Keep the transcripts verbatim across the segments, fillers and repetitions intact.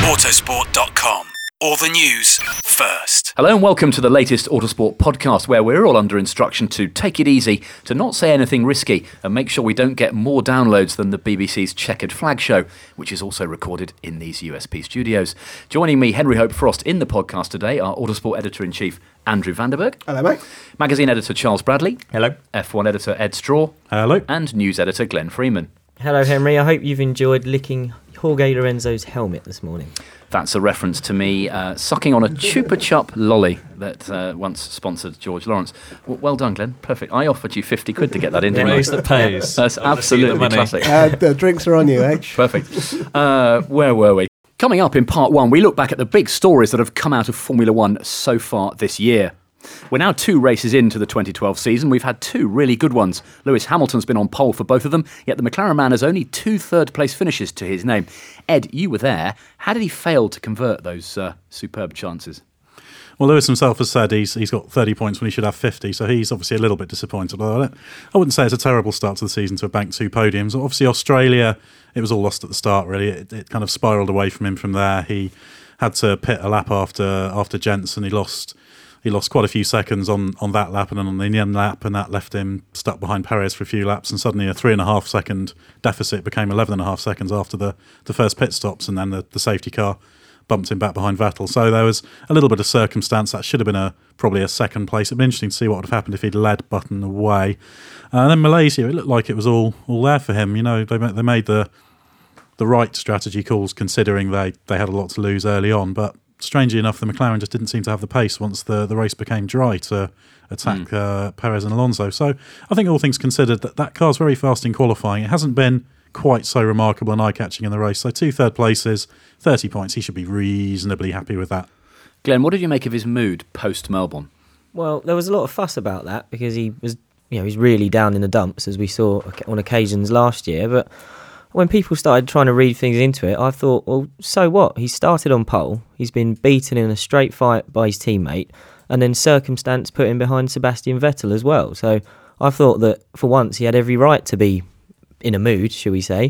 autosport dot com. All the news first. Hello and welcome to the latest Autosport podcast, where we're all under instruction to take it easy, to not say anything risky, and make sure we don't get more downloads than the B B C's Checkered Flag show, which is also recorded in these U S P studios. Joining me, Henry Hope Frost, in the podcast today are Autosport Editor-in-Chief Andrew Vanderberg. Hello, mate. Magazine Editor Charles Bradley. Hello. F one Editor Ed Straw. Hello. And News Editor Glenn Freeman. Hello, Henry. I hope you've enjoyed licking Jorge Lorenzo's helmet this morning. That's a reference to me uh, sucking on a Chupa Chup lolly that uh, once sponsored George Lawrence. W- well done, Glenn. Perfect. I offered you fifty quid to get that in, didn't I? Raise that pays. That's absolutely classic. Uh, the drinks are on you, H. Perfect. Uh, where were we? Coming up in part one, we look back at the big stories that have come out of Formula One so far this year. We're now two races into the twenty twelve season. We've had two really good ones. Lewis Hamilton's been on pole for both of them, yet the McLaren man has only two third-place finishes to his name. Ed, you were there. How did he fail to convert those uh, superb chances? Well, Lewis himself has said he's he's got thirty points when he should have fifty, so he's obviously a little bit disappointed. I wouldn't say it's a terrible start to the season to have banked two podiums. Obviously, Australia, it was all lost at the start, really. It, it kind of spiralled away from him from there. He had to pit a lap after after Jenson. He lost... He lost quite a few seconds on, on that lap and then on the end lap, and that left him stuck behind Perez for a few laps, and suddenly a three and a half second deficit became eleven and a half seconds after the, the first pit stops, and then the, the safety car bumped him back behind Vettel. So there was a little bit of circumstance. That should have been a probably a second place. It'd be interesting to see what would have happened if he'd led Button away. Uh, and then Malaysia, it looked like it was all all there for him. You know, they they made the the right strategy calls considering they, they had a lot to lose early on, but strangely enough, the McLaren just didn't seem to have the pace once the, the race became dry to attack mm. uh, Perez and Alonso. So I think all things considered, that that car's very fast in qualifying. It hasn't been quite so remarkable and eye-catching in the race. So two third places, thirty points. He should be reasonably happy with that. Glenn, what did you make of his mood post-Melbourne? Well, there was a lot of fuss about that because he was, you know, he's really down in the dumps, as we saw on occasions last year. But when people started trying to read things into it, I thought, well, so what? He started on pole. He's been beaten in a straight fight by his teammate, and then circumstance put him behind Sebastian Vettel as well. So I thought that for once he had every right to be in a mood, shall we say.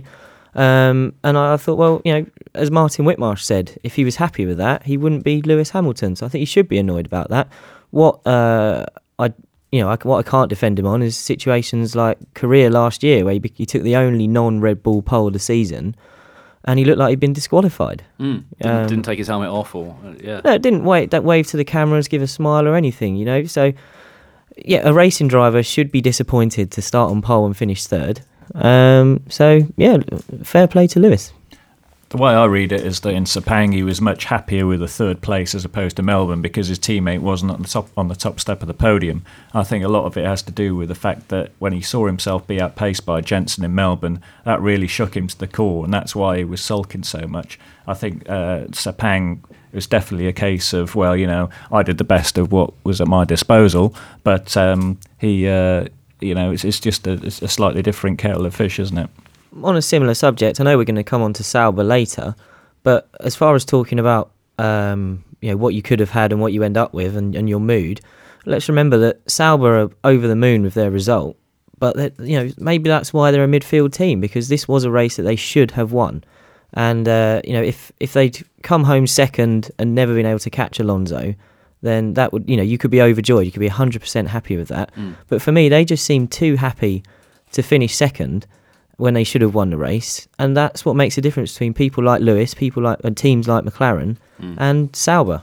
Um, and I thought, well, you know, as Martin Whitmarsh said, if he was happy with that, he wouldn't be Lewis Hamilton. So I think he should be annoyed about that. What uh, I You know, I, what I can't defend him on is situations like Korea last year, where he, he took the only non-Red Bull pole of the season, and he looked like he'd been disqualified. Mm, didn't, um, didn't take his helmet off, or uh, yeah. No, didn't wait. Don't wave to the cameras, give a smile or anything. You know, so yeah, a racing driver should be disappointed to start on pole and finish third. Um, so yeah, fair play to Lewis. The way I read it is that in Sepang he was much happier with a third place as opposed to Melbourne because his teammate wasn't on the top on the top step of the podium. I think a lot of it has to do with the fact that when he saw himself be outpaced by Jenson in Melbourne, that really shook him to the core, and that's why he was sulking so much. I think uh, Sepang, it was definitely a case of, well, you know, I did the best of what was at my disposal, but um, he, uh, you know, it's, it's just a, it's a slightly different kettle of fish, isn't it? On a similar subject, I know we're going to come on to Sauber later, but as far as talking about um, you know, what you could have had and what you end up with and, and your mood, let's remember that Sauber are over the moon with their result, but that, you know, maybe that's why they're a midfield team, because this was a race that they should have won. And uh, you know, if if they'd come home second and never been able to catch Alonso, then that would, you know, you could be overjoyed. You could be one hundred percent happy with that. Mm. But for me, they just seem too happy to finish second when they should have won the race, and that's what makes a difference between people like Lewis, people like and teams like McLaren, mm. and Sauber.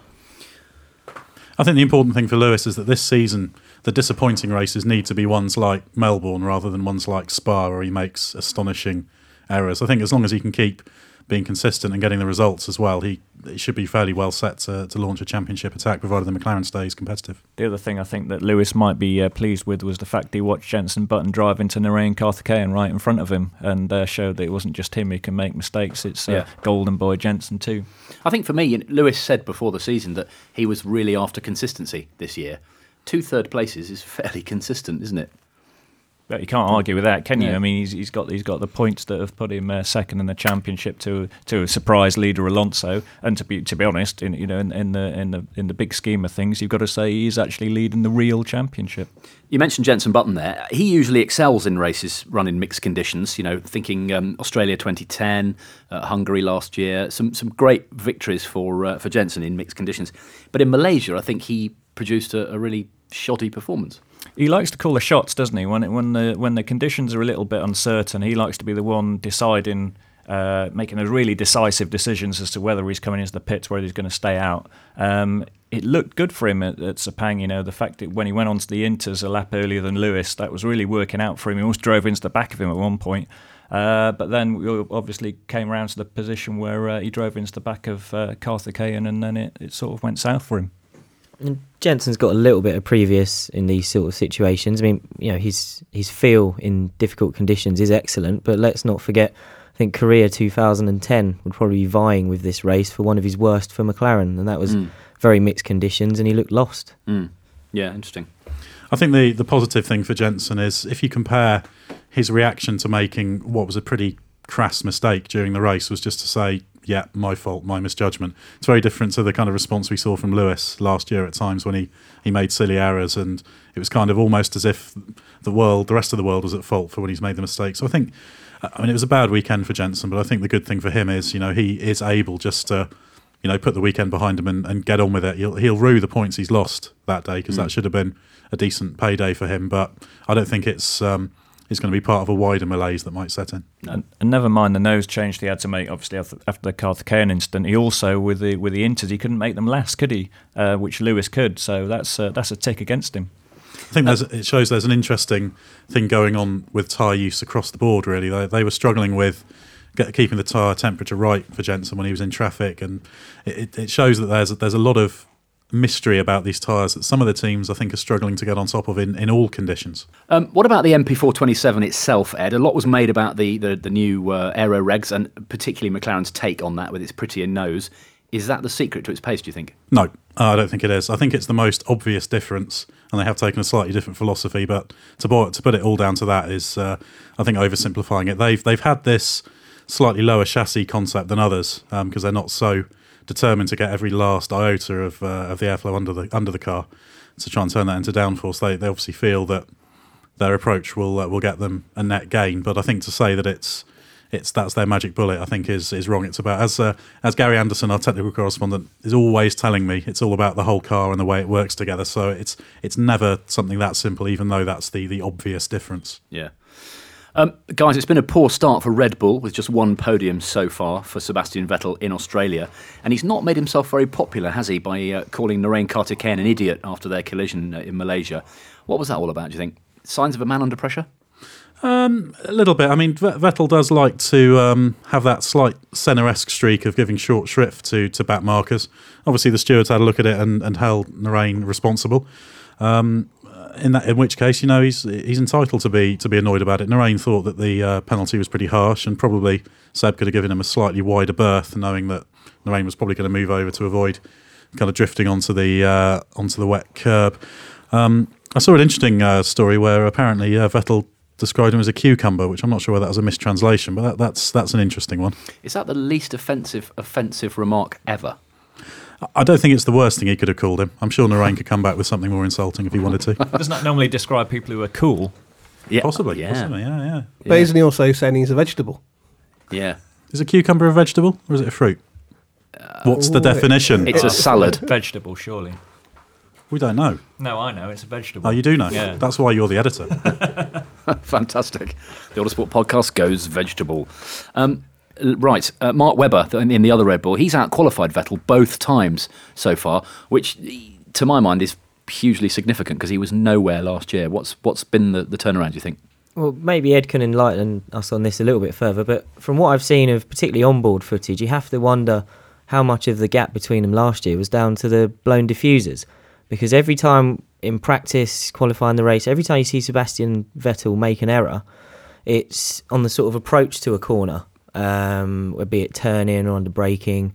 I think the important thing for Lewis is that this season, the disappointing races need to be ones like Melbourne rather than ones like Spa, where he makes astonishing errors. I think as long as he can keep being consistent and getting the results as well, he, he should be fairly well set to, to launch a championship attack, provided the McLaren stays competitive. The other thing I think that Lewis might be uh, pleased with was the fact he watched Jenson Button drive into Narain Karthikeyan right in front of him, and uh, showed that it wasn't just him who can make mistakes, it's uh, yeah. Golden Boy Jenson too. I think for me, Lewis said before the season that he was really after consistency this year. Two third places is fairly consistent, isn't it? But you can't argue with that, can you? Yeah. I mean, he's, he's got he's got the points that have put him uh, second in the championship to to a surprise leader Alonso. And to be to be honest, in you know in, in the in the in the big scheme of things, you've got to say he's actually leading the real championship. You mentioned Jenson Button there. He usually excels in races run in mixed conditions. You know, thinking um, Australia twenty ten, uh, Hungary last year, some some great victories for uh, for Jenson in mixed conditions. But in Malaysia, I think he produced a, a really shoddy performance. He likes to call the shots, doesn't he? When it, when the when the conditions are a little bit uncertain, he likes to be the one deciding, uh, making those really decisive decisions as to whether he's coming into the pits, whether he's going to stay out. Um, it looked good for him at, at Sepang. You know, the fact that when he went onto the Inters a lap earlier than Lewis, that was really working out for him. He almost drove into the back of him at one point. Uh, but then we obviously came around to the position where uh, he drove into the back of uh, Karthikeyan, and then it, it sort of went south for him. And Jenson's got a little bit of previous in these sort of situations. I mean, you know, his his feel in difficult conditions is excellent, but let's not forget, I think Korea two thousand ten would probably be vying with this race for one of his worst for McLaren, and that was mm. very mixed conditions, and he looked lost. Mm. Yeah, interesting. I think the, the positive thing for Jenson is if you compare his reaction to making what was a pretty crass mistake during the race was just to say, yeah, my fault, my misjudgment. It's very different to the kind of response we saw from Lewis last year at times when he, he made silly errors, and it was kind of almost as if the world, the rest of the world was at fault for when he's made the mistake. So I think, I mean, it was a bad weekend for Jenson, but I think the good thing for him is, you know, he is able just to, you know, put the weekend behind him and, and get on with it. He'll, he'll rue the points he's lost that day because mm. that should have been a decent payday for him, but I don't think it's... Um, It's going to be part of a wider malaise that might set in. And, and never mind the nose change he had to make, obviously, after, after the Karthikeyan incident. He also, with the with the Inters, he couldn't make them last, could he? Uh, which Lewis could. So that's uh, that's a tick against him. I think there's, it shows there's an interesting thing going on with tyre use across the board, really. They, they were struggling with get, keeping the tyre temperature right for Jenson when he was in traffic. And it, it shows that there's, there's a lot of mystery about these tyres that some of the teams I think are struggling to get on top of in, in all conditions. Um, what about the M P four twenty-seven itself, Ed? A lot was made about the the, the new uh, aero regs and particularly McLaren's take on that with its prettier nose. Is that the secret to its pace, do you think? No, I don't think it is. I think it's the most obvious difference, and they have taken a slightly different philosophy, but to, to put it all down to that is, uh, I think, oversimplifying it. They've, they've had this slightly lower chassis concept than others because um, they're not so determined to get every last iota of uh, of the airflow under the under the car to try and turn that into downforce. They they obviously feel that their approach will uh, will get them a net gain. But I think to say that it's it's that's their magic bullet, I think is is wrong. It's about as uh, as Gary Anderson, our technical correspondent, is always telling me, it's all about the whole car and the way it works together. So it's it's never something that simple, even though that's the the obvious difference. Yeah. Um, guys, it's been a poor start for Red Bull with just one podium so far for Sebastian Vettel in Australia. And he's not made himself very popular, has he, by uh, calling Narain Karthikeyan an idiot after their collision uh, in Malaysia. What was that all about, do you think? Signs of a man under pressure? Um, a little bit. I mean, Vettel does like to um, have that slight Senna-esque streak of giving short shrift to, to back markers. Obviously, the stewards had a look at it and, and held Narain responsible. Um In that, in which case, you know, he's he's entitled to be to be annoyed about it. Narain thought that the uh, penalty was pretty harsh, and probably Seb could have given him a slightly wider berth, knowing that Narain was probably going to move over to avoid kind of drifting onto the uh, onto the wet curb. Um, I saw an interesting uh, story where apparently uh, Vettel described him as a cucumber, which I'm not sure whether that was a mistranslation, but that, that's that's an interesting one. Is that the least offensive offensive remark ever? I don't think it's the worst thing he could have called him. I'm sure Narain could come back with something more insulting if he wanted to. Doesn't that normally describe people who are cool? Yeah, possibly. Yeah, possibly, yeah, yeah. But isn't he also saying he's a vegetable? Yeah. Is a cucumber a vegetable or is it a fruit? Uh, What's the definition? It's a salad. Vegetable, surely. We don't know. No, I know. It's a vegetable. Oh, you do know? Yeah. That's why you're the editor. Fantastic. The Autosport podcast goes vegetable. Um, Right, uh, Mark Webber in, in the other Red Bull, he's out-qualified Vettel both times so far, which to my mind is hugely significant because he was nowhere last year. What's What's been the, the turnaround, do you think? Well, maybe Ed can enlighten us on this a little bit further, but from what I've seen of particularly onboard footage, you have to wonder how much of the gap between them last year was down to the blown diffusers. Because every time in practice, qualifying the race, every time you see Sebastian Vettel make an error, it's on the sort of approach to a corner. Um, be it turning or under braking,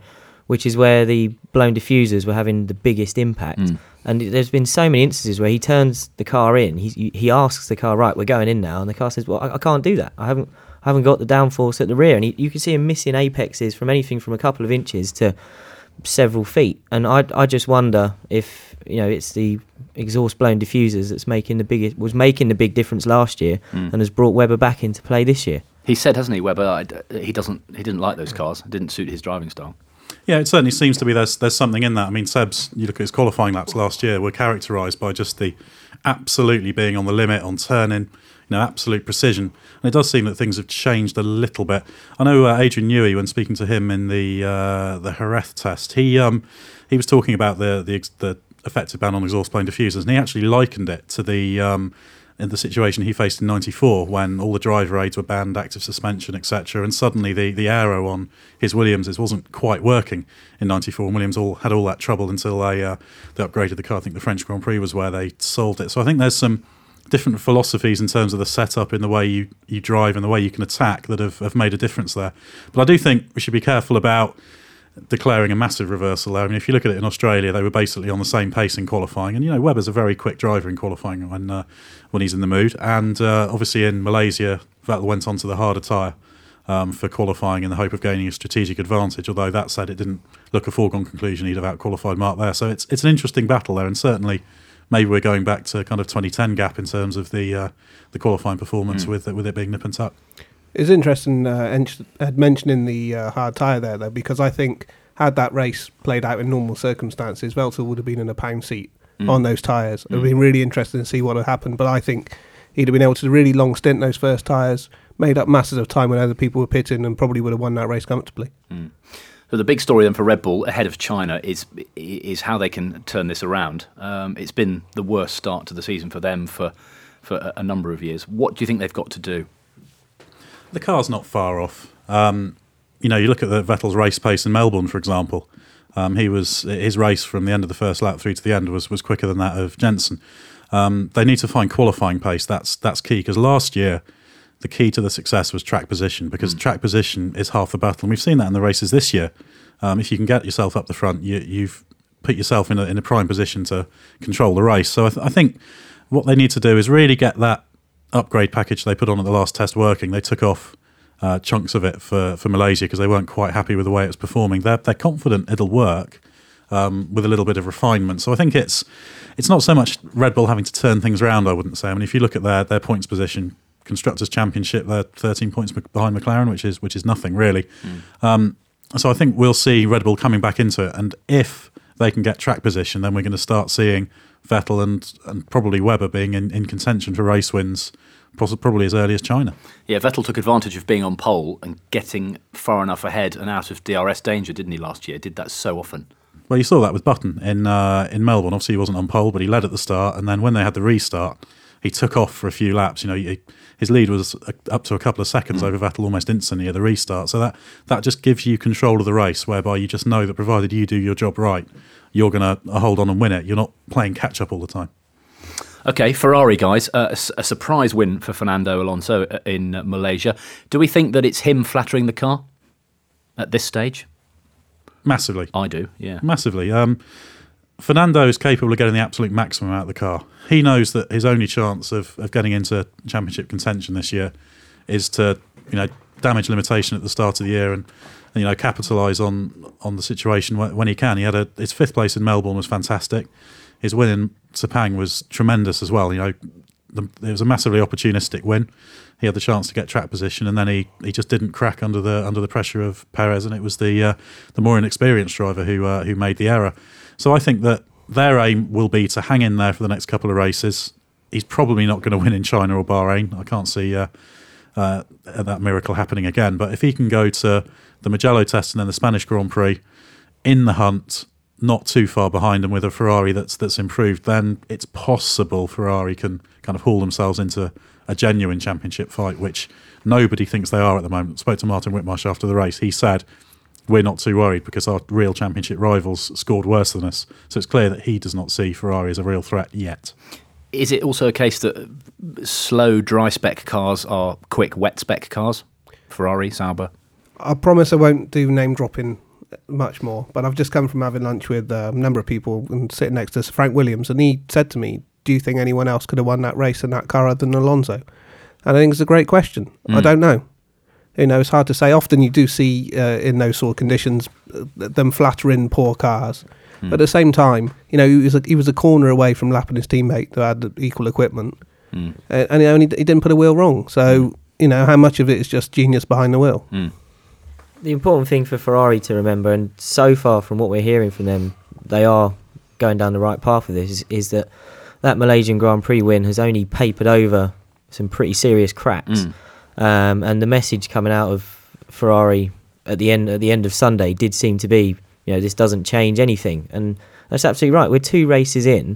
which is where the blown diffusers were having the biggest impact. Mm. And there's been so many instances where he turns the car in, he he asks the car, right, we're going in now, and the car says, well, I, I can't do that. I haven't I haven't got the downforce at the rear. And he, you can see him missing apexes from anything from a couple of inches to several feet. And I I just wonder if, you know, it's the exhaust blown diffusers that's making the biggest was making the big difference last year mm. and has brought Webber back into play this year. He said, hasn't he, Webber, I, he doesn't he didn't like those cars. It didn't suit his driving style. Yeah, it certainly seems to be there's there's something in that. I mean, Seb's, you look at his qualifying laps last year, were characterised by just the absolutely being on the limit, on turning, you know, absolute precision. And it does seem that things have changed a little bit. I know uh, Adrian Newey, when speaking to him in the uh, the Jerez test, he um he was talking about the the, the effective ban on exhaust blown diffusers, and he actually likened it to the um in the situation he faced in ninety-four when all the driver aids were banned, active suspension, et cetera, and suddenly the, the aero on his Williams wasn't quite working in ninety-four, and Williams all had all that trouble until they, uh, they upgraded the car. I think the French Grand Prix was where they solved it. So I think there's some different philosophies in terms of the setup, in the way you, you drive and the way you can attack that have, have made a difference there. But I do think we should be careful about declaring a massive reversal there. I mean, if you look at it in Australia, they were basically on the same pace in qualifying, and you know, Webber's a very quick driver in qualifying when uh, when he's in the mood. And uh, obviously in Malaysia, Vettel went on to the harder tyre um, for qualifying in the hope of gaining a strategic advantage. Although that said, it didn't look a foregone conclusion he'd have out-qualified Mark there. So it's it's an interesting battle there, and certainly maybe we're going back to kind of twenty ten gap in terms of the uh, the qualifying performance mm. with with it being nip and tuck. It's interesting, uh, Ed mentioning the uh, hard tyre there, though, because I think had that race played out in normal circumstances, Vettel would have been in a pound seat mm. on those tyres. It would have been really interesting to see what had happened, but I think he'd have been able to really long stint those first tyres, made up masses of time when other people were pitting, and probably would have won that race comfortably. Mm. So the big story then for Red Bull ahead of China is is how they can turn this around. Um, it's been the worst start to the season for them for, for a, a number of years. What do you think they've got to do? The car's not far off. Um, you know, you look at the Vettel's race pace in Melbourne, for example. Um, he was his race from the end of the first lap through to the end was was quicker than that of Jensen. Um, they need to find qualifying pace. That's that's key, because last year the key to the success was track position, because mm. track position is half the battle, and we've seen that in the races this year. Um, if you can get yourself up the front, you, you've put yourself in a, in a prime position to control the race. So I, th- I think what they need to do is really get that upgrade package they put on at the last test working. They took off uh, chunks of it for, for Malaysia because they weren't quite happy with the way it was performing. They're, they're confident it'll work um, with a little bit of refinement. So I think it's it's not so much Red Bull having to turn things around, I wouldn't say. I mean, if you look at their, their points position, Constructors' Championship, they're thirteen points behind McLaren, which is which is nothing really. Mm. Um, so I think we'll see Red Bull coming back into it, and if they can get track position, then we're going to start seeing Vettel and, and probably Webber being in, in contention for race wins, probably as early as China. Yeah, Vettel took advantage of being on pole and getting far enough ahead and out of D R S danger, didn't he, last year? Did that so often. Well, you saw that with Button in uh, in Melbourne. Obviously, he wasn't on pole, but he led at the start, and then when they had the restart, he took off for a few laps. You know, he, his lead was up to a couple of seconds mm. over Vettel almost instantly at the restart. So that, that just gives you control of the race, whereby you just know that provided you do your job right, you're going to hold on and win it. You're not playing catch-up all the time. OK, Ferrari guys, uh, a, a surprise win for Fernando Alonso in uh, Malaysia. Do we think that it's him flattering the car at this stage? Massively. I do, yeah. Massively. Um, Fernando is capable of getting the absolute maximum out of the car. He knows that his only chance of, of getting into championship contention this year is to, you know, damage limitation at the start of the year and, and you know, capitalise on on the situation when, when he can. He had a his fifth place in Melbourne was fantastic. His win in Sepang was tremendous as well. You know, the, it was a massively opportunistic win. He had the chance to get track position, and then he, he just didn't crack under the under the pressure of Perez, and it was the uh, the more inexperienced driver who uh, who made the error. So I think that their aim will be to hang in there for the next couple of races. He's probably not going to win in China or Bahrain. I can't see uh, uh, that miracle happening again. But if he can go to the Mugello test and then the Spanish Grand Prix in the hunt, not too far behind them with a Ferrari that's that's improved, then it's possible Ferrari can kind of haul themselves into a genuine championship fight, which nobody thinks they are at the moment. I spoke to Martin Whitmarsh after the race. He said, we're not too worried because our real championship rivals scored worse than us. So it's clear that he does not see Ferrari as a real threat yet. Is it also a case that slow, dry spec cars are quick, wet spec cars? Ferrari, Sauber? I promise I won't do name dropping much more. But I've just come from having lunch with uh, a number of people and sitting next to Sir Frank Williams, and he said to me, do you think anyone else could have won that race in that car other than Alonso? And I think it's a great question. Mm. I don't know. You know, it's hard to say. Often you do see uh, in those sort of conditions uh, them flattering poor cars. Mm. But at the same time, you know, he was a, he was a corner away from lapping his teammate that had equal equipment, mm. uh, and he only he didn't put a wheel wrong. So mm. you know, how much of it is just genius behind the wheel? Mm. The important thing for Ferrari to remember, and so far from what we're hearing from them, they are going down the right path with this, is, is that that Malaysian Grand Prix win has only papered over some pretty serious cracks. Mm. Um, and the message coming out of Ferrari at the end at the end of Sunday did seem to be, you know, this doesn't change anything. And that's absolutely right. We're two races in,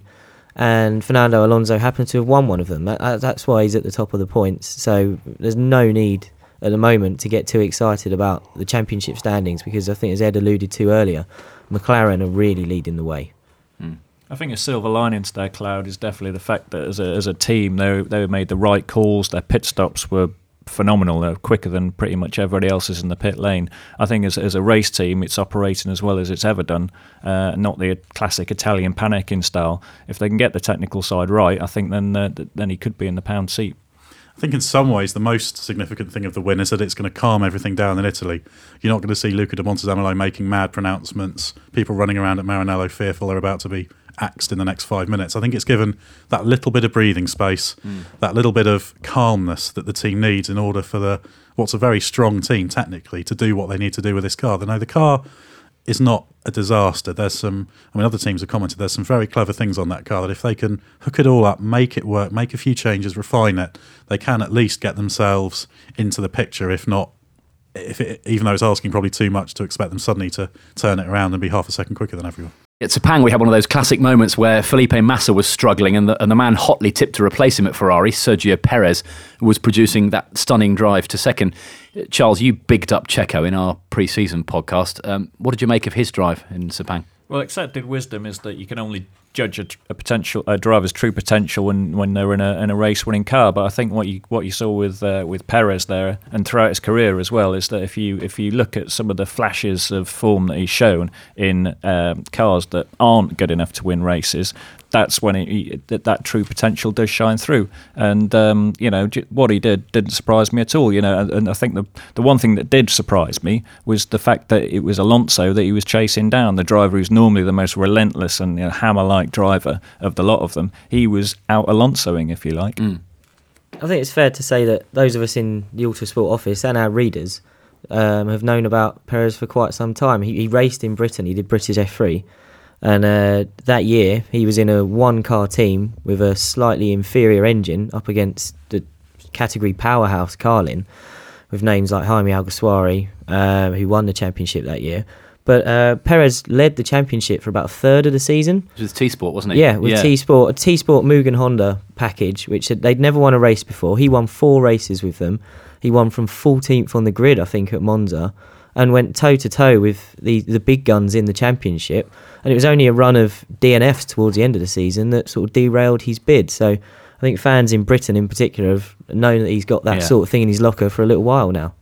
and Fernando Alonso happens to have won one of them. That, that's why he's at the top of the points. So there's no need at the moment to get too excited about the championship standings, because I think, as Ed alluded to earlier, McLaren are really leading the way. Mm. I think a silver lining to their cloud is definitely the fact that as a, as a team, they they made the right calls. Their pit stops were phenomenal. They're quicker than pretty much everybody else's in the pit lane. I think as, as a race team, it's operating as well as it's ever done, uh, not the classic Italian panicking style. If they can get the technical side right, I think then uh, then he could be in the pound seat. I think in some ways the most significant thing of the win is that it's going to calm everything down in Italy. You're not going to see Luca de Montezemolo making mad pronouncements, people running around at Maranello fearful they're about to be axed in the next five minutes. I think it's given that little bit of breathing space, mm. that little bit of calmness that the team needs in order for the what's a very strong team technically to do what they need to do with this car. They know the car is not a disaster. There's some, I mean, other teams have commented, there's some very clever things on that car that if they can hook it all up, make it work, make a few changes, refine it, they can at least get themselves into the picture, if not, if it, even though it's asking probably too much to expect them suddenly to turn it around and be half a second quicker than everyone. At Sepang, we had one of those classic moments where Felipe Massa was struggling and the, and the man hotly tipped to replace him at Ferrari, Sergio Perez, was producing that stunning drive to second. Charles, you bigged up Checo in our pre-season podcast. Um, what did you make of his drive in Sepang? Well, accepted wisdom is that you can only judge a, a potential a driver's true potential when, when they're in a in a race winning car. But I think what you what you saw with uh, with Perez there and throughout his career as well is that if you if you look at some of the flashes of form that he's shown in um, cars that aren't good enough to win races, that's when he, that, that true potential does shine through. And um, you know what he did didn't surprise me at all. You know, and, and I think the the one thing that did surprise me was the fact that it was Alonso that he was chasing down, the driver who's normally the most relentless and, you know, hammer-like driver of the lot of them. He was out Alonsoing, if you like. Mm. I think it's fair to say that those of us in the Autosport office and our readers um, have known about Perez for quite some time. He, he raced in Britain. He did British F three. And uh, that year, he was in a one-car team with a slightly inferior engine up against the category powerhouse Carlin, with names like Jaime Alguersuari, uh, who won the championship that year. But uh, Perez led the championship for about a third of the season. It was T-Sport, wasn't it? Yeah, with yeah. T-Sport, a T-Sport Mugen Honda package, which they'd never won a race before. He won four races with them. He won from fourteenth on the grid, I think, at Monza, and went toe-to-toe with the, the big guns in the championship. And it was only a run of D N Fs towards the end of the season that sort of derailed his bid. So I think fans in Britain in particular have known that he's got that yeah. sort of thing in his locker for a little while now.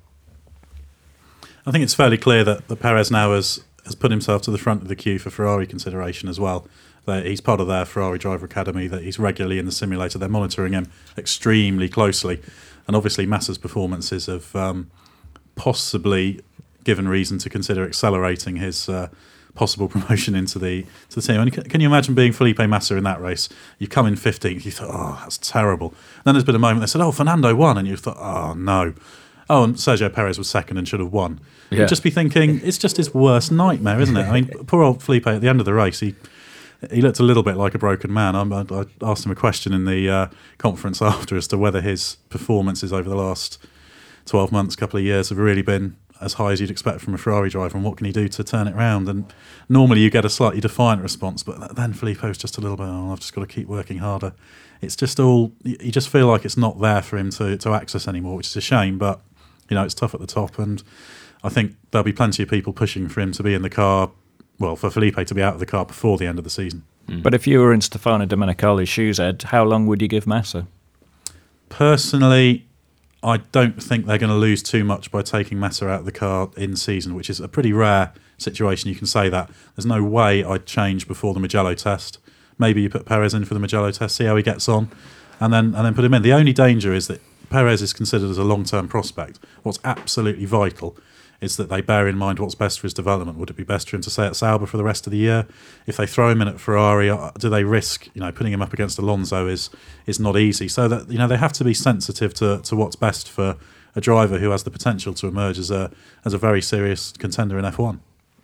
I think it's fairly clear that, that Perez now has, has put himself to the front of the queue for Ferrari consideration as well. That he's part of their Ferrari Driver Academy, that he's regularly in the simulator. They're monitoring him extremely closely. And obviously Massa's performances have um, possibly given reason to consider accelerating his uh, possible promotion into the to the team. And can, can you imagine being Felipe Massa in that race? You come in fifteenth, you thought, oh, that's terrible. And then there's been a moment they said, oh, Fernando won, and you thought, oh, no. Oh, and Sergio Perez was second and should have won. Yeah. You'd just be thinking, it's just his worst nightmare, isn't it? I mean, poor old Felipe at the end of the race, he he looked a little bit like a broken man. I, I asked him a question in the uh, conference after as to whether his performances over the last twelve months, couple of years have really been as high as you'd expect from a Ferrari driver, and what can he do to turn it around? And normally you get a slightly defiant response, but then Felipe was just a little bit, oh, I've just got to keep working harder. It's just all, you just feel like it's not there for him to, to access anymore, which is a shame, but you know, it's tough at the top, and I think there'll be plenty of people pushing for him to be in the car, well, for Felipe to be out of the car before the end of the season. Mm. But if you were in Stefano Domenicali's shoes, Ed, how long would you give Massa? Personally, I don't think they're going to lose too much by taking Massa out of the car in season, which is a pretty rare situation. You can say that. There's no way I'd change before the Mugello test. Maybe you put Perez in for the Mugello test, see how he gets on, and then and then put him in. The only danger is that Perez is considered as a long-term prospect. What's absolutely vital is that they bear in mind what's best for his development. Would it be best for him to stay at Sauber for the rest of the year? If they throw him in at Ferrari, do they risk, you know, putting him up against Alonso is is not easy. So that, you know, they have to be sensitive to, to what's best for a driver who has the potential to emerge as a as a very serious contender in F one.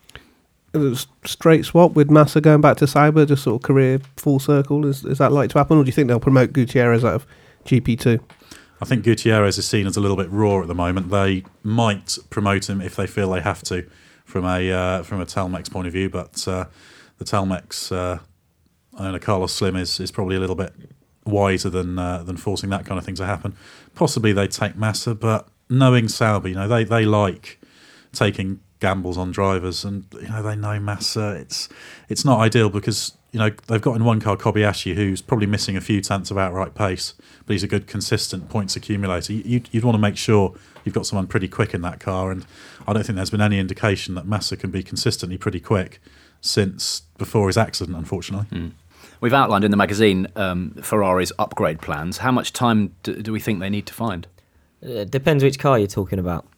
Straight swap with Massa going back to Sauber, just sort of career full circle. Is is that likely to happen, or do you think they'll promote Gutierrez out of G P two? I think Gutierrez is seen as a little bit raw at the moment. They might promote him if they feel they have to, from a uh, from a Telmex point of view. But uh, the Telmex uh, owner Carlos Slim is, is probably a little bit wiser than uh, than forcing that kind of thing to happen. Possibly they take Massa, but knowing Sauber, you know, they they like taking gambles on drivers, and you know they know Massa. It's it's not ideal because, you know, they've got in one car Kobayashi, who's probably missing a few tenths of outright pace, but he's a good consistent points accumulator. You'd, you'd want to make sure you've got someone pretty quick in that car, and I don't think there's been any indication that Massa can be consistently pretty quick since before his accident, unfortunately. Mm. We've outlined in the magazine um, Ferrari's upgrade plans. How much time do, do we think they need to find? It depends which car you're talking about.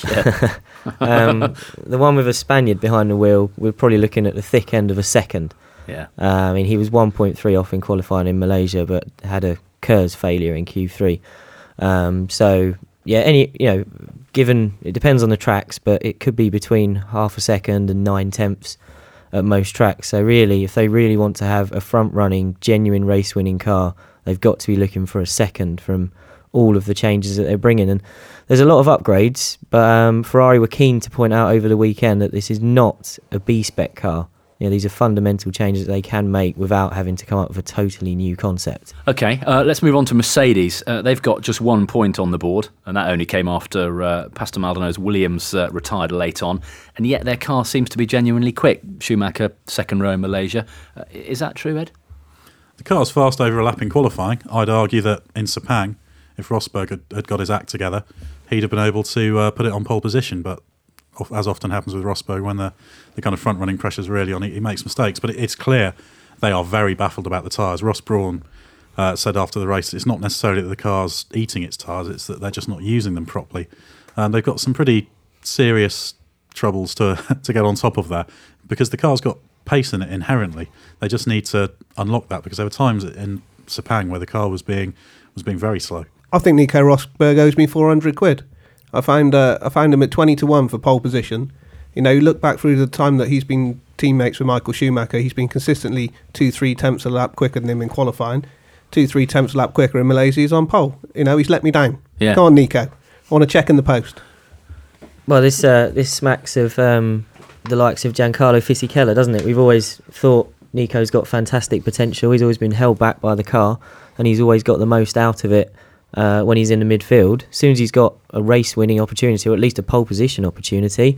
um, the one with a Spaniard behind the wheel, we're probably looking at the thick end of a second. Yeah. Uh, I mean, he was one point three off in qualifying in Malaysia, but had a Kerrs failure in Q three. Um, so, yeah, any you know, given it depends on the tracks, but it could be between half a second and nine tenths at most tracks. So, really, if they really want to have a front-running, genuine race-winning car, they've got to be looking for a second from all of the changes that they're bringing. And there's a lot of upgrades, but um, Ferrari were keen to point out over the weekend that this is not a B-spec car. You know, these are fundamental changes that they can make without having to come up with a totally new concept. Okay, uh, let's move on to Mercedes. Uh, they've got just one point on the board, and that only came after uh, Pastor Maldona's Williams uh, retired late on, and yet their car seems to be genuinely quick. Schumacher, second row in Malaysia. Uh, is that true, Ed? The car's fast over a lap in qualifying. I'd argue that in Sepang, if Rosberg had, had got his act together, he'd have been able to uh, put it on pole position, but as often happens with Rosberg, when the, the kind of front-running pressure's really on, he, he makes mistakes. But it, it's clear they are very baffled about the tyres. Ross Brawn uh, said after the race, it's not necessarily that the car's eating its tyres, it's that they're just not using them properly. And they've got some pretty serious troubles to to get on top of that, because the car's got pace in it inherently. They just need to unlock that, because there were times in Sepang where the car was being was being very slow. I think Nico Rosberg owes me four hundred quid. I found uh, I found him at twenty to one for pole position. You know, you look back through the time that he's been teammates with Michael Schumacher, he's been consistently two, three tenths a lap quicker than him in qualifying, two, three tenths a lap quicker in Malaysia. He's on pole. You know, he's let me down. Yeah. Come on, Nico. I want to check in the post. Well, this uh, this smacks of um, the likes of Giancarlo Fisichella, doesn't it? We've always thought Nico's got fantastic potential. He's always been held back by the car, and he's always got the most out of it uh, when he's in the midfield. As soon as he's got a race-winning opportunity, or at least a pole position opportunity,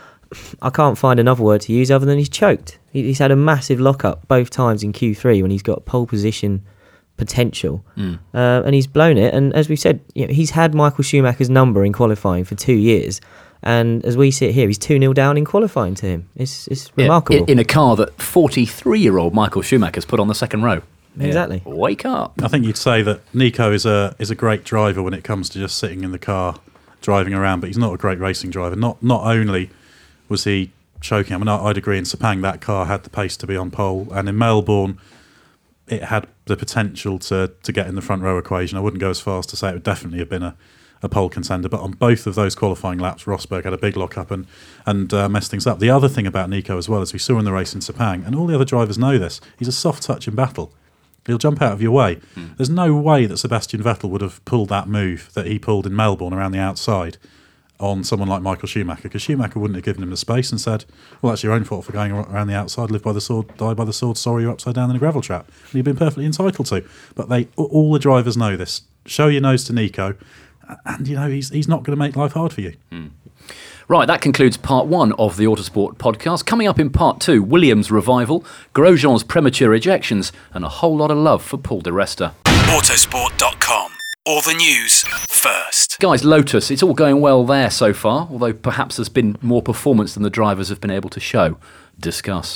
I can't find another word to use other than he's choked. He, he's had a massive lock-up both times in Q three when he's got pole position potential, mm. uh, and he's blown it. And as we said, you know, he's had Michael Schumacher's number in qualifying for two years. And as we sit here, he's two nil down in qualifying to him. It's it's yeah, remarkable. In, in a car that forty-three-year-old Michael Schumacher's put on the second row. Exactly. Yeah. Wake up. I think you'd say that Nico is a is a great driver when it comes to just sitting in the car, driving around, but he's not a great racing driver. Not not only was he choking, I mean, I'd agree in Sepang that car had the pace to be on pole, and in Melbourne it had the potential to, to get in the front row equation. I wouldn't go as far as to say it would definitely have been a a pole contender, but on both of those qualifying laps, Rosberg had a big lock-up and, and uh, messed things up. The other thing about Nico as well, as we saw in the race in Sepang, and all the other drivers know this, he's a soft touch in battle. He'll jump out of your way. Mm. There's no way that Sebastian Vettel would have pulled that move that he pulled in Melbourne around the outside on someone like Michael Schumacher, because Schumacher wouldn't have given him the space and said, well, that's your own fault for going around the outside, live by the sword, die by the sword, sorry you're upside down in a gravel trap. And you've been perfectly entitled to. But they, all the drivers know this. Show your nose to Nico, and, you know, he's he's not going to make life hard for you. Mm. Right, that concludes part one of the Autosport podcast. Coming up in part two, Williams' revival, Grosjean's premature ejections, and a whole lot of love for Paul di Resta. Autosport dot com All the news first. Guys, Lotus, it's all going well there so far, although perhaps there's been more performance than the drivers have been able to show. Discuss.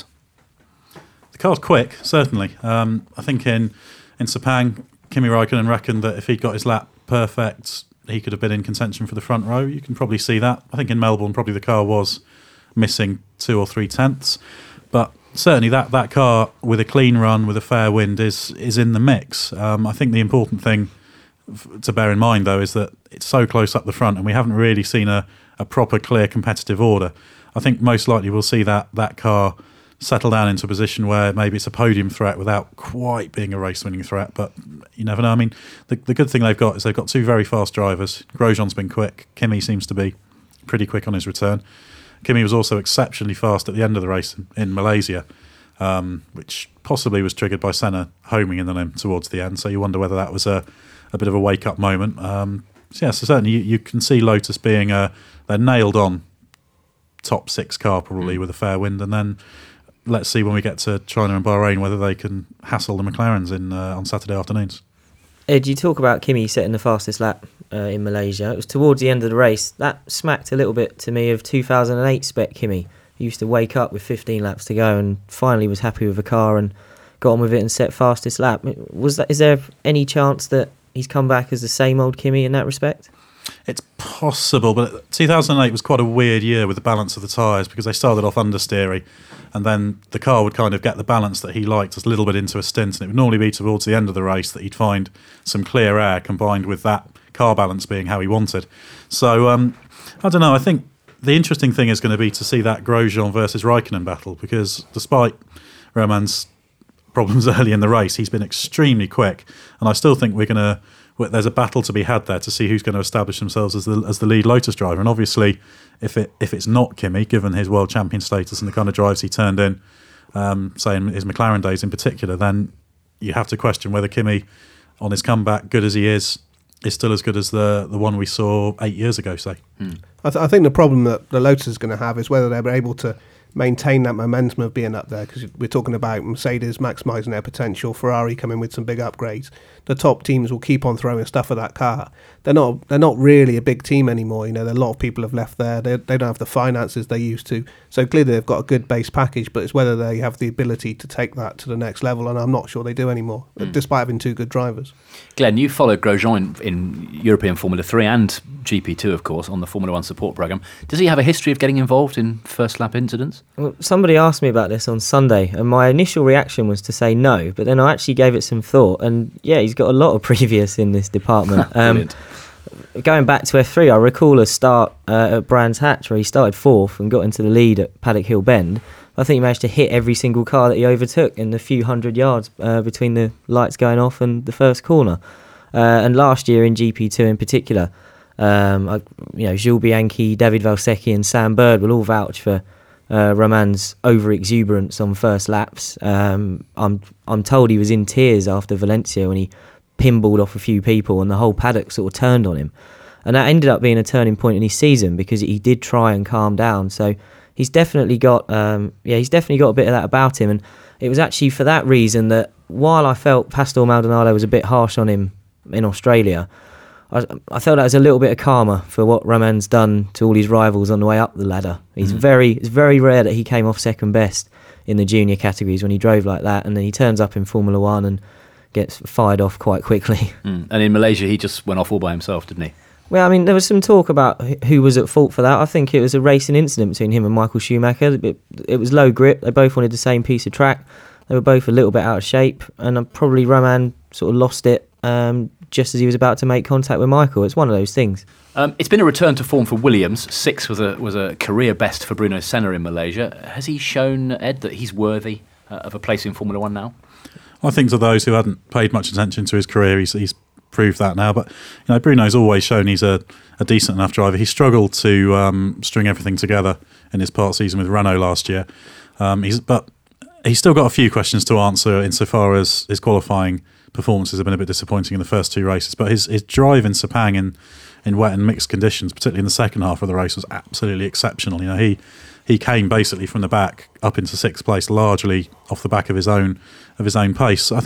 The car's quick, certainly. Um, I think in, in Sepang, Kimi Raikkonen reckoned that if he'd got his lap perfect, he could have been in contention for the front row. You can probably see that. I think in Melbourne, probably the car was missing two or three tenths. But certainly that, that car, with a clean run, with a fair wind, is, is in the mix. Um, I think the important thing to bear in mind, though, is that it's so close up the front and we haven't really seen a, a proper, clear competitive order. I think most likely we'll see that that car settle down into a position where maybe it's a podium threat without quite being a race-winning threat, but you never know. I mean, the, the good thing they've got is they've got two very fast drivers. Grosjean's been quick. Kimi seems to be pretty quick on his return. Kimi was also exceptionally fast at the end of the race in, in Malaysia, um, which possibly was triggered by Senna homing in on him towards the end, so you wonder whether that was a a bit of a wake-up moment. Um, so yeah, so certainly you, you can see Lotus being a they're nailed on top six car probably mm. with a fair wind, and then let's see when we get to China and Bahrain whether they can hassle the McLarens in uh, on Saturday afternoons. Ed, you talk about Kimi setting the fastest lap uh, in Malaysia. It was towards the end of the race. That smacked a little bit to me of two thousand eight spec Kimi. He used to wake up with fifteen laps to go and finally was happy with the car and got on with it and set fastest lap. Was that? Is there any chance that he's come back as the same old Kimi in that respect? It's possible, but two thousand eight was quite a weird year with the balance of the tyres because they started off understeery and then the car would kind of get the balance that he liked a little bit into a stint, and it would normally be towards the end of the race that he'd find some clear air combined with that car balance being how he wanted. So, um, I don't know, I think the interesting thing is going to be to see that Grosjean versus Raikkonen battle because despite Roman's problems early in the race, he's been extremely quick, and I still think we're going to there's a battle to be had there to see who's going to establish themselves as the as the lead Lotus driver. And obviously if it if it's not Kimi, given his world champion status and the kind of drives he turned in, um, say in his McLaren days in particular, then you have to question whether Kimi, on his comeback, good as he is, is still as good as the the one we saw eight years ago, say. Hmm. I, th- I think the problem that the Lotus is going to have is whether they're able to maintain that momentum of being up there, because we're talking about Mercedes maximising their potential, Ferrari coming with some big upgrades. The top teams will keep on throwing stuff at that car. They're not they're not really a big team anymore. You know, a lot of people have left there. They they don't have the finances they used to. So clearly they've got a good base package, but it's whether they have the ability to take that to the next level, and I'm not sure they do anymore, mm. despite having two good drivers. Glenn, you followed Grosjean in, in European Formula three and G P two, of course, on the Formula one support programme. Does he have a history of getting involved in first lap incidents? Well, somebody asked me about this on Sunday, and my initial reaction was to say no, but then I actually gave it some thought, and yeah, he's got a lot of previous in this department. um, going back to F three, I recall a start uh, at Brands Hatch where he started fourth and got into the lead at Paddock Hill Bend. I think he managed to hit every single car that he overtook in the few hundred yards uh, between the lights going off and the first corner. Uh, and last year in G P two in particular, um, I, you know, Jules Bianchi, David Valsecchi and Sam Bird will all vouch for uh, Romain's over-exuberance on first laps. Um, I'm I'm told he was in tears after Valencia when he pinballed off a few people and the whole paddock sort of turned on him. And that ended up being a turning point in his season because he did try and calm down. So he's definitely got, um, yeah, he's definitely got a bit of that about him. And it was actually for that reason that while I felt Pastor Maldonado was a bit harsh on him in Australia, I, I felt that was a little bit of karma for what Romain's done to all his rivals on the way up the ladder. He's mm. very, it's very rare that he came off second best in the junior categories when he drove like that, and then he turns up in Formula One and gets fired off quite quickly. Mm. And in Malaysia, he just went off all by himself, didn't he? Well, I mean, there was some talk about who was at fault for that. I think it was a racing incident between him and Michael Schumacher. It, it was low grip. They both wanted the same piece of track. They were both a little bit out of shape, and probably Romain sort of lost it um, just as he was about to make contact with Michael. It's one of those things. Um, it's been a return to form for Williams. Six was a was a career best for Bruno Senna in Malaysia. Has he shown, Ed, that he's worthy uh, of a place in Formula One now? I think to those who hadn't paid much attention to his career, he's, he's proved that now. But you know, Bruno's always shown he's a, a decent enough driver. He struggled to um, string everything together in his part season with Renault last year. Um, he's but he's still got a few questions to answer insofar as his qualifying performances have been a bit disappointing in the first two races. But his, his drive in Sepang in, in wet and mixed conditions, particularly in the second half of the race, was absolutely exceptional. You know, he he came basically from the back up into sixth place, largely off the back of his own of his own pace. I think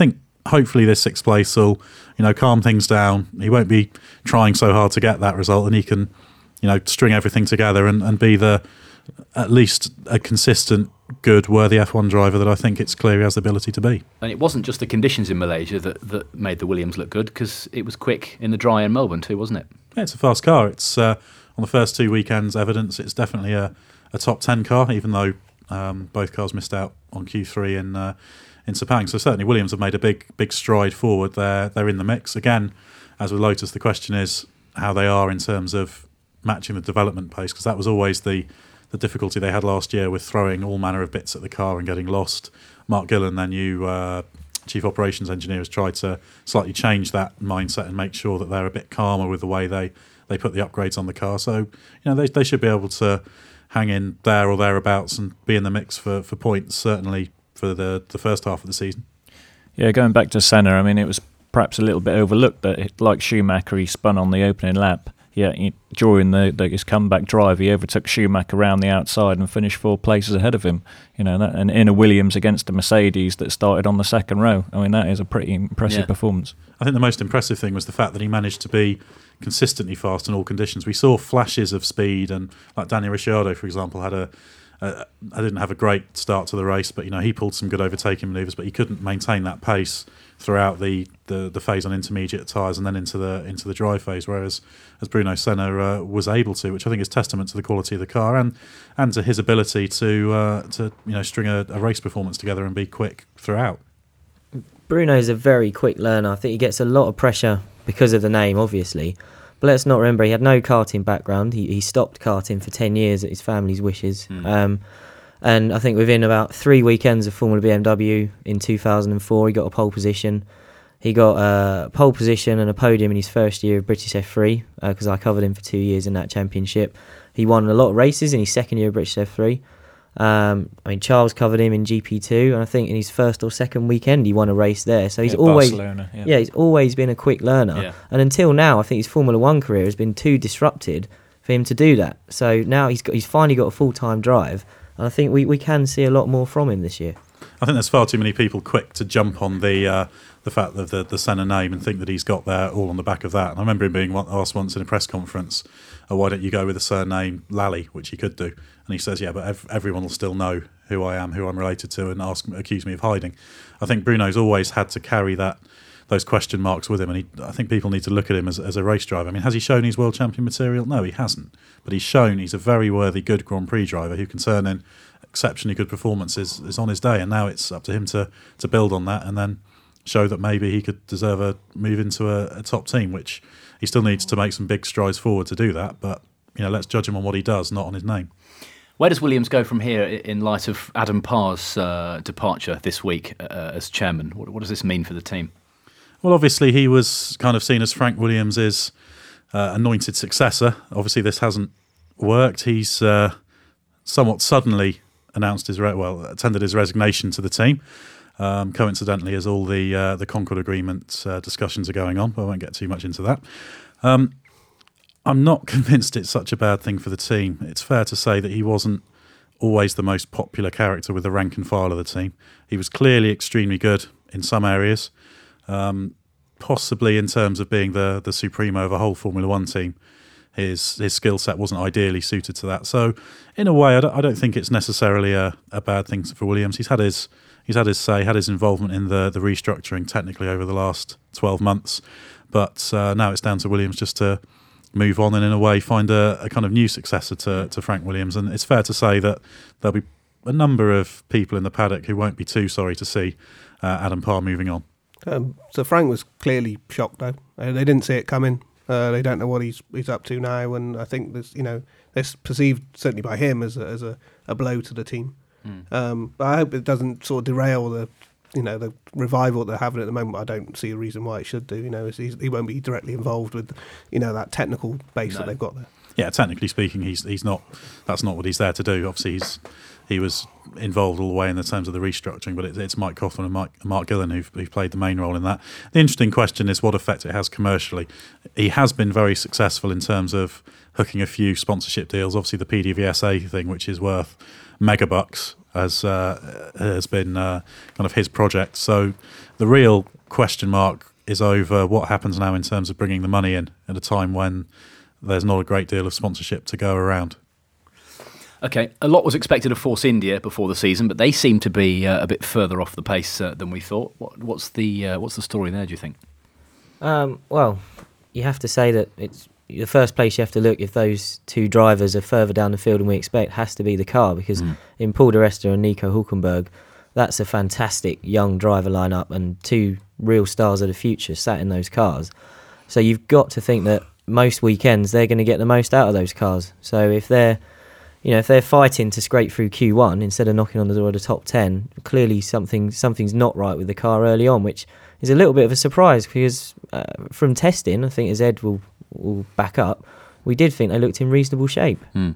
hopefully this sixth place will, you know, calm things down. He won't be trying so hard to get that result, and he can, you know, string everything together and, and be the at least a consistent, good, worthy F one driver that I think it's clear he has the ability to be. And it wasn't just the conditions in Malaysia that, that made the Williams look good, because it was quick in the dry in Melbourne too, wasn't it? Yeah, it's a fast car. It's uh, on the first two weekends evidence, it's definitely a, a top ten car, even though um, both cars missed out on Q three in uh, in Sepang. So certainly Williams have made a big big stride forward. They're, they're in the mix. Again, as with Lotus, the question is how they are in terms of matching the development pace, because that was always the the difficulty they had last year with throwing all manner of bits at the car and getting lost. Mark Gillen, their new uh, chief operations engineer, has tried to slightly change that mindset and make sure that they're a bit calmer with the way they, they put the upgrades on the car. So, you know, they they should be able to hang in there or thereabouts and be in the mix for, for points, certainly for the, the first half of the season. Yeah, going back to Senna, I mean, it was perhaps a little bit overlooked that, it, like Schumacher, he spun on the opening lap. Yeah, he, during the, the his comeback drive, he overtook Schumacher around the outside and finished four places ahead of him. You know, that, and in a Williams against a Mercedes that started on the second row. I mean, that is a pretty impressive yeah. performance. I think the most impressive thing was the fact that he managed to be consistently fast in all conditions. We saw flashes of speed, and like Daniel Ricciardo, for example, had a. Uh, I didn't have a great start to the race, but you know he pulled some good overtaking manoeuvres, but he couldn't maintain that pace throughout the, the, the phase on intermediate tyres and then into the into the dry phase. Whereas as Bruno Senna uh, was able to, which I think is testament to the quality of the car and and to his ability to uh, to you know string a, a race performance together and be quick throughout. Bruno's a very quick learner. I think he gets a lot of pressure because of the name, obviously. But let's not remember, he had no karting background. He he stopped karting for ten years at his family's wishes. Mm. Um, and I think within about three weekends of Formula B M W in two thousand four, he got a pole position. He got a pole position and a podium in his first year of British F three, because uh, I covered him for two years in that championship. He won a lot of races in his second year of British F three. Um, I mean, Charles covered him in G P two, and I think in his first or second weekend he won a race there. So he's yeah, always, Barcelona, yeah. yeah, he's always been a quick learner. Yeah. And until now, I think his Formula One career has been too disrupted for him to do that. So now he's got, he's finally got a full time drive, and I think we, we can see a lot more from him this year. I think there's far too many people quick to jump on the uh, the fact of the, the Senna name and think that he's got there all on the back of that. And I remember him being asked once in a press conference, oh, why don't you go with the surname Lally, which he could do. And he says, yeah, but ev- everyone will still know who I am, who I'm related to, and ask, accuse me of hiding. I think Bruno's always had to carry that those question marks with him, and he, I think people need to look at him as, as a race driver. I mean, has he shown he's world champion material? No, he hasn't. But he's shown he's a very worthy, good Grand Prix driver who can turn in exceptionally good performances is on his day, and now it's up to him to, to build on that and then show that maybe he could deserve a move into a, a top team, which he still needs to make some big strides forward to do that. But you know, let's judge him on what he does, not on his name. Where does Williams go from here in light of Adam Parr's uh, departure this week uh, as chairman? What, what does this mean for the team? Well, obviously he was kind of seen as Frank Williams' uh, anointed successor. Obviously this hasn't worked. He's uh, somewhat suddenly announced his re- well tendered his resignation to the team. Um, coincidentally, as all the uh, the Concord Agreement uh, discussions are going on, but I won't get too much into that. Um, I'm not convinced it's such a bad thing for the team. It's fair to say that he wasn't always the most popular character with the rank and file of the team. He was clearly extremely good in some areas, um, possibly in terms of being the the supremo of a whole Formula One team. His his skill set wasn't ideally suited to that. So, in a way, I don't, I don't think it's necessarily a, a bad thing for Williams. He's had his he's had his say, had his involvement in the the restructuring technically over the last twelve months. But uh, now it's down to Williams just to move on and in a way find a, a kind of new successor to, to Frank Williams. And it's fair to say that there'll be a number of people in the paddock who won't be too sorry to see uh, Adam Parr moving on. Um, so Frank was clearly shocked though. Uh, they didn't see it coming. Uh, they don't know what he's he's up to now, and I think this, you know, it's perceived certainly by him as a, as a, a blow to the team. Mm. Um, but I hope it doesn't sort of derail the, you know, the revival that they're having at the moment. I don't see a reason why it should do. You know, he's, he won't be directly involved with, you know, that technical base no. that they've got there. Yeah, technically speaking, he's he's not. That's not what he's there to do. Obviously, he's he was involved all the way in the terms of the restructuring, but it, it's Mike Coughlin and Mike, Mark Gillen who've, who've played the main role in that. The interesting question is what effect it has commercially. He has been very successful in terms of hooking a few sponsorship deals. Obviously, the P D V S A thing, which is worth megabucks, has uh, has been uh, kind of his project. So the real question mark is over what happens now in terms of bringing the money in at a time when there's not a great deal of sponsorship to go around. Okay, a lot was expected of Force India before the season, but they seem to be uh, a bit further off the pace uh, than we thought. What, what's the uh, what's the story there, do you think? Um, well, you have to say that it's the first place you have to look if those two drivers are further down the field than we expect has to be the car, because mm. in Paul di Resta and Nico Hülkenberg, that's a fantastic young driver lineup and two real stars of the future sat in those cars. So you've got to think that most weekends they're going to get the most out of those cars. So if they're You know, if they're fighting to scrape through Q one instead of knocking on the door of the top ten, clearly something something's not right with the car early on, which is a little bit of a surprise because uh, from testing, I think as Ed will, will back up, we did think they looked in reasonable shape. Mm.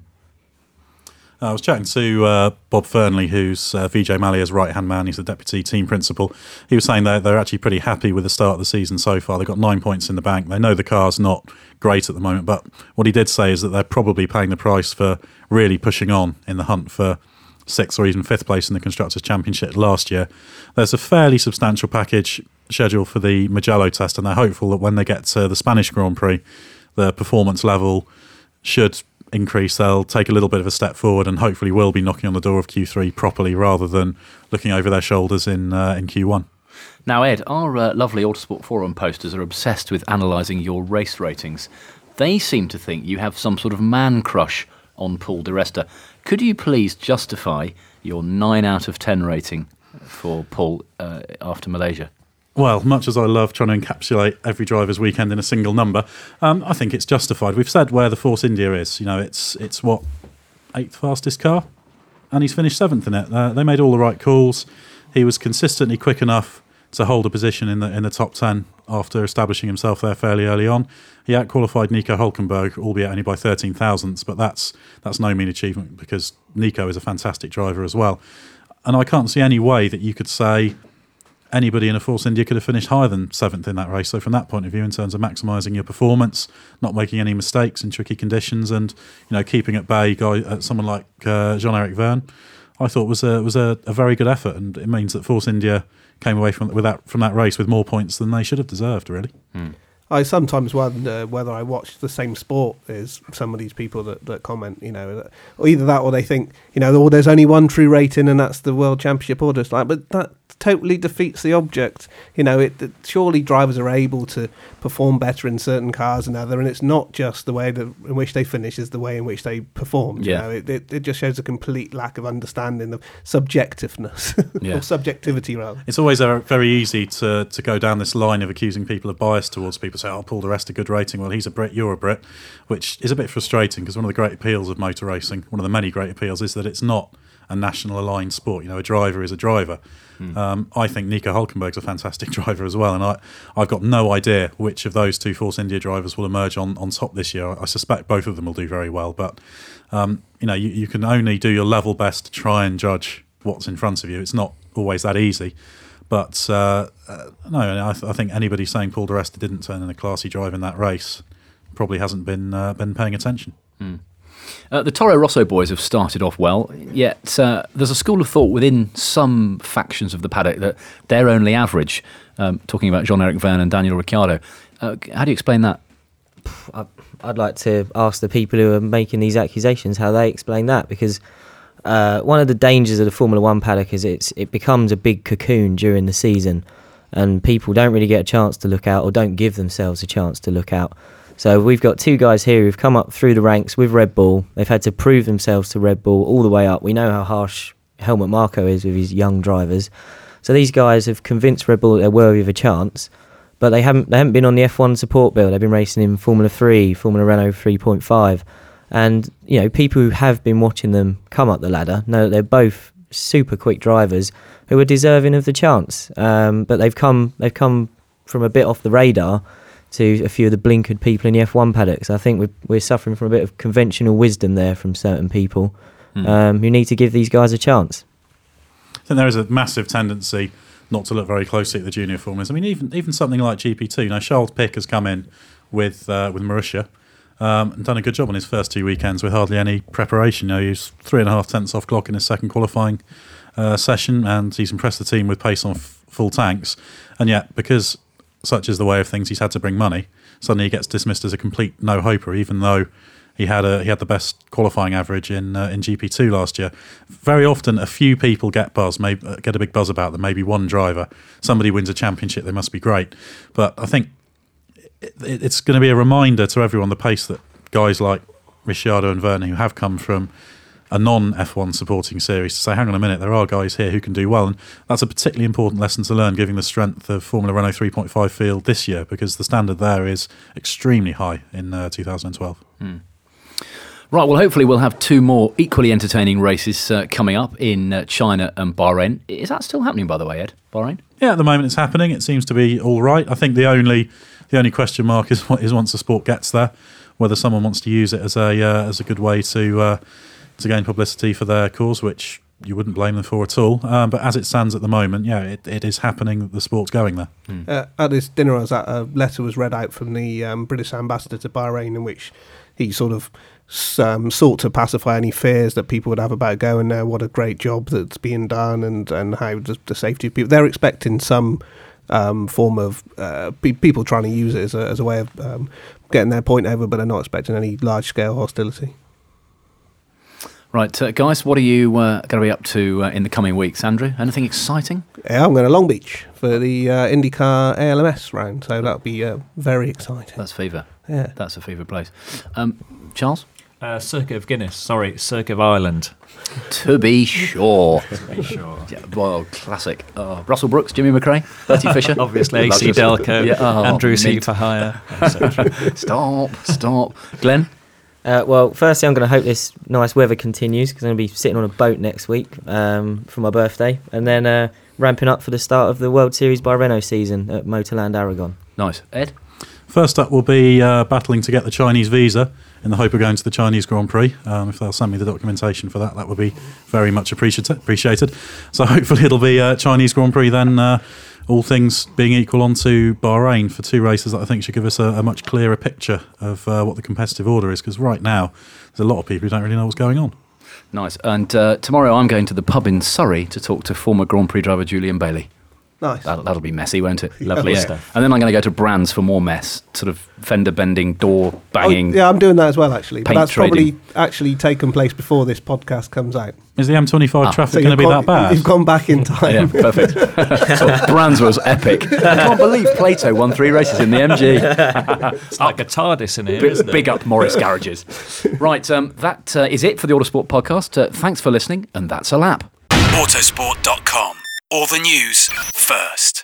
I was chatting to uh, Bob Fernley, who's uh, Vijay Mallya's right-hand man. He's the deputy team principal. He was saying that they're actually pretty happy with the start of the season so far. They've got nine points in the bank. They know the car's not great at the moment, but what he did say is that they're probably paying the price for really pushing on in the hunt for sixth or even fifth place in the Constructors' Championship last year. There's a fairly substantial package scheduled for the Mugello test, and they're hopeful that when they get to the Spanish Grand Prix, the performance level should increase. They'll take a little bit of a step forward and hopefully will be knocking on the door of Q three properly rather than looking over their shoulders in uh, in Q one. Now, Ed, our uh, lovely Autosport Forum posters are obsessed with analysing your race ratings. They seem to think you have some sort of man crush on Paul di Resta. Could you please justify your nine out of ten rating for Paul uh, after Malaysia? Well, much as I love trying to encapsulate every driver's weekend in a single number, um, I think it's justified. We've said where the Force India is. You know, it's it's what, eighth fastest car, and he's finished seventh in it. Uh, they made all the right calls. He was consistently quick enough to hold a position in the in the top ten after establishing himself there fairly early on. He outqualified Nico Hülkenberg, albeit only by thirteen thousandths, but that's that's no mean achievement because Nico is a fantastic driver as well. And I can't see any way that you could say anybody in a Force India could have finished higher than seventh in that race. So from that point of view, in terms of maximising your performance, not making any mistakes in tricky conditions, and you know keeping at bay guy uh, someone like uh, Jean-Eric Vergne, I thought was a was a, a very good effort, and it means that Force India came away from with that from that race with more points than they should have deserved, really. Mm. I sometimes wonder whether I watch the same sport as some of these people that, that comment, you know, or either that or they think, you know, oh, there's only one true rating and that's the World Championship order. It's like, but that totally defeats the object. You know, it, it surely drivers are able to perform better in certain cars than other, and it's not just the way that, in which they finish is the way in which they perform. Yeah. You know, it, it, it just shows a complete lack of understanding of subjectiveness, yeah. or subjectivity rather. It's always uh, very easy to, to go down this line of accusing people of bias towards people. Say, oh, Paul di Resta, good rating. Well, he's a Brit, you're a Brit, which is a bit frustrating because one of the great appeals of motor racing, one of the many great appeals, is that it's not a national aligned sport. You know, a driver is a driver. Mm. Um, I think Nico Hülkenberg's a fantastic driver as well, and I, I've got no idea which of those two Force India drivers will emerge on, on top this year. I suspect both of them will do very well, but um, you know, you, you can only do your level best to try and judge what's in front of you. It's not always that easy. But uh, uh, no, I, th- I think anybody saying Paul di Resta didn't turn in a classy drive in that race probably hasn't been uh, been paying attention. Mm. Uh, the Toro Rosso boys have started off well, yet uh, there's a school of thought within some factions of the paddock that they're only average. Um, talking about Jean-Eric Vergne and Daniel Ricciardo, uh, how do you explain that? I'd like to ask the people who are making these accusations how they explain that, because Uh, one of the dangers of the Formula One paddock is it's it becomes a big cocoon during the season, and people don't really get a chance to look out or don't give themselves a chance to look out. So we've got two guys here who've come up through the ranks with Red Bull. They've had to prove themselves to Red Bull all the way up. We know how harsh Helmut Marko is with his young drivers. So these guys have convinced Red Bull that they're worthy of a chance, but they haven't they haven't been on the F one support bill. They've been racing in Formula three, Formula Renault three point five. And, you know, people who have been watching them come up the ladder know that they're both super quick drivers who are deserving of the chance. Um, but they've come they've come from a bit off the radar to a few of the blinkered people in the F one paddocks. I think we're, we're suffering from a bit of conventional wisdom there from certain people mm. um, who need to give these guys a chance. I think there is a massive tendency not to look very closely at the junior formulas. I mean, even even something like G P two. You know, Charles Pic has come in with uh, with Marussia. Um, and done a good job on his first two weekends with hardly any preparation. You know, he was three and a half tenths off clock in his second qualifying uh, session, and he's impressed the team with pace on f- full tanks. And yet, because such is the way of things, he's had to bring money. Suddenly, he gets dismissed as a complete no-hoper, even though he had a he had the best qualifying average in uh, in G P two last year. Very often, a few people get buzz, maybe uh, get a big buzz about them. Maybe one driver, somebody wins a championship, they must be great. But I think it's going to be a reminder to everyone the pace that guys like Ricciardo and Vergne, who have come from a non-F one supporting series, to say, hang on a minute, there are guys here who can do well. And that's a particularly important lesson to learn, given the strength of Formula Renault three point five field this year, because the standard there is extremely high in uh, two thousand twelve. Mm. Right, well, hopefully we'll have two more equally entertaining races uh, coming up in uh, China and Bahrain. Is that still happening, by the way, Ed? Bahrain? Yeah, at the moment it's happening. It seems to be all right. I think the only the only question mark is what is once the sport gets there, whether someone wants to use it as a uh, as a good way to uh, to gain publicity for their cause, which you wouldn't blame them for at all. Um, but as it stands at the moment, yeah, it, it is happening. The sport's going there. Mm. Uh, at this dinner I was at, a letter was read out from the um, British ambassador to Bahrain, in which he sort of um, sought to pacify any fears that people would have about going there. What a great job that's being done, and, and how the, the safety of people. They're expecting some um, form of uh, pe- people trying to use it as a, as a way of um, getting their point over, but they're not expecting any large-scale hostility. Right, uh, guys, what are you uh, going to be up to uh, in the coming weeks, Andrew? Anything exciting? Yeah, I'm going to Long Beach for the uh, IndyCar A L M S round, so that'll be uh, very exciting. That's fever. Yeah, that's a fever place. Um, Charles? Uh, Circuit of Guinness, sorry, Circuit of Ireland. To be sure. to be sure. Yeah, well, classic. Oh, Russell Brooks, Jimmy McRae, Bertie Fisher. Obviously, A C Delco, yeah, oh, Andrew C mint. for hire, et cetera. Stop, stop. Glenn? Uh, well, firstly, I'm going to hope this nice weather continues, because I'm going to be sitting on a boat next week um, for my birthday, and then uh, ramping up for the start of the World Series by Renault season at Motorland Aragon. Nice. Ed? First up will be uh, battling to get the Chinese visa in the hope of going to the Chinese Grand Prix. Um, if they'll send me the documentation for that, that would be very much appreciated. appreciated. So hopefully it'll be uh, Chinese Grand Prix then, uh, all things being equal, on to Bahrain for two races that I think should give us a, a much clearer picture of uh, what the competitive order is, because right now there's a lot of people who don't really know what's going on. Nice. And uh, tomorrow I'm going to the pub in Surrey to talk to former Grand Prix driver Julian Bailey. Nice. That'll, that'll be messy, won't it? Lovely yeah. stuff. And then I'm going to go to Brands for more mess, sort of fender bending, door banging. Oh, yeah, I'm doing that as well, actually. But paint that's trading. probably actually taken place before this podcast comes out. Is the M twenty-five Ah, traffic So going to be you've that gone- bad? You've gone back in time. Yeah, perfect. So Brands was epic. I can't believe Plato won three races in the M G. It's like a TARDIS in here, Big, isn't it? big up Morris Garages. Right, um, that uh, is it for the Autosport podcast. Uh, thanks for listening, and that's a lap. Autosport dot com. All the news first.